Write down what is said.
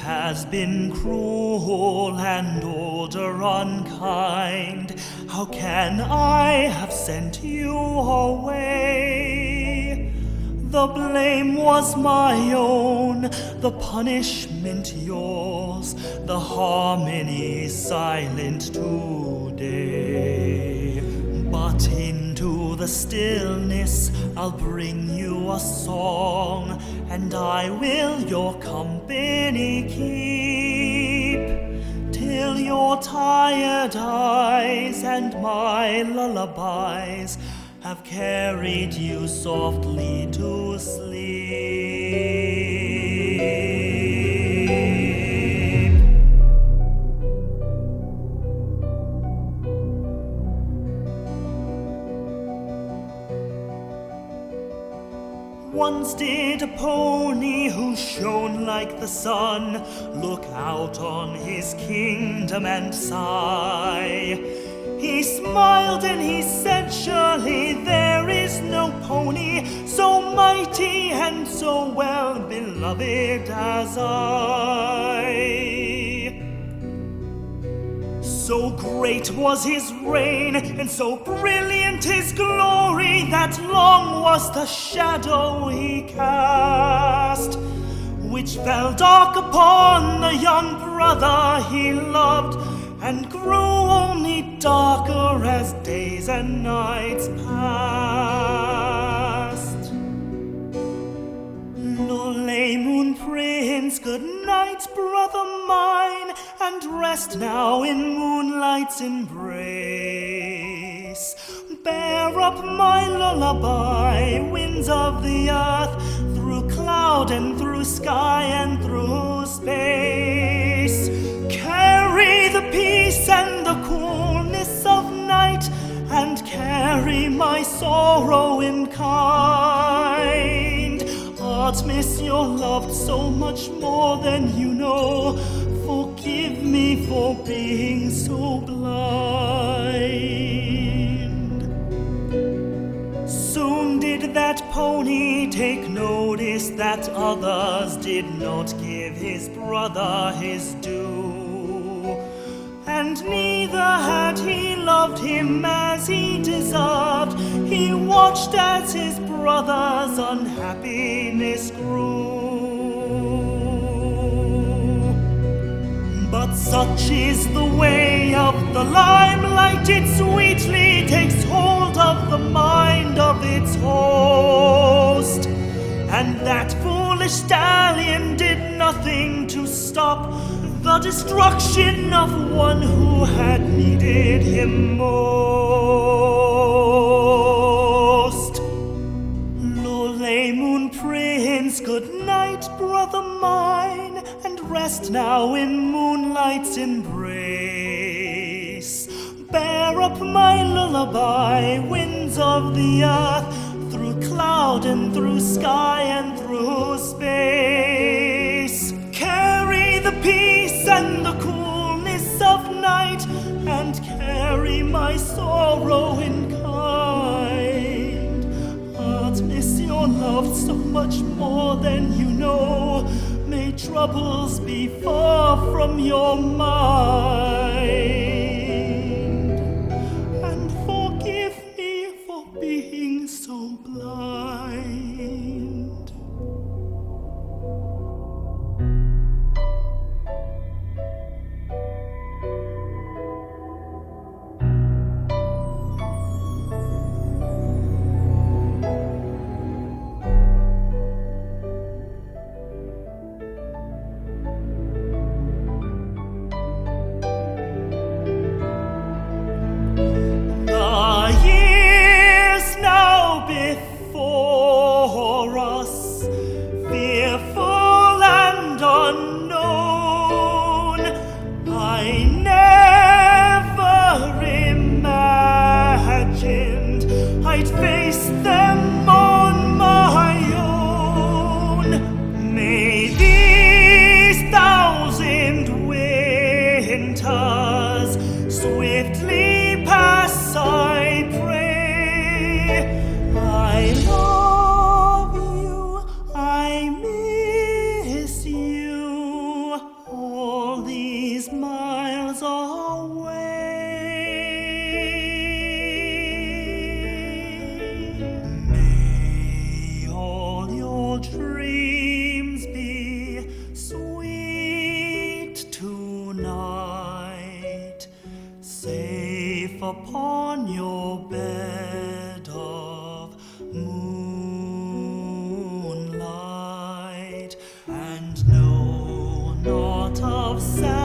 has been cruel and older unkind. How can I have sent you away? The blame was my own, the punishment yours, the harmony silent today. But into the stillness I'll bring you a song, and I will your company keep, till your tired eyes and my lullabies have carried you softly to sleep. Once did a pony who shone like the sun look out on his kingdom and sigh. He smiled and he said, surely there is no pony so mighty and so well beloved as I. So great was his reign and so brilliant his glory that long was the shadow he cast, which fell dark upon the young brother he loved, and grew only darker as days and nights passed. Lolei Moon Prince, good night, brother mine, and rest now in moonlight's embrace. Bear up my lullaby, winds of the earth, through cloud and through sky and through space. Carry the peace and the coolness of night, and carry my sorrow in kind. Artemis, you're loved so much more than you know. Forgive me for being so blind. Soon did that pony take notice that others did not give his brother his due, and neither had he loved him as he deserved. He watched as his brother's unhappiness grew. But such is the way of the limelight, it sweetly takes hold of the mind of its host. And that foolish stallion did nothing to stop the destruction of one who had needed him most. Lolei Moon Prince, good night, brother mine, and rest now in moonlight's embrace. Bear up my lullaby, winds of the earth, through cloud and through sky and through space. Carry the peace and the coolness of night, and carry my sorrow in kind. Artemis, you're loved so much more than you know. May troubles be far from your mind, and forgive me for being so blind. upon your bed of moonlight, and know not of sadness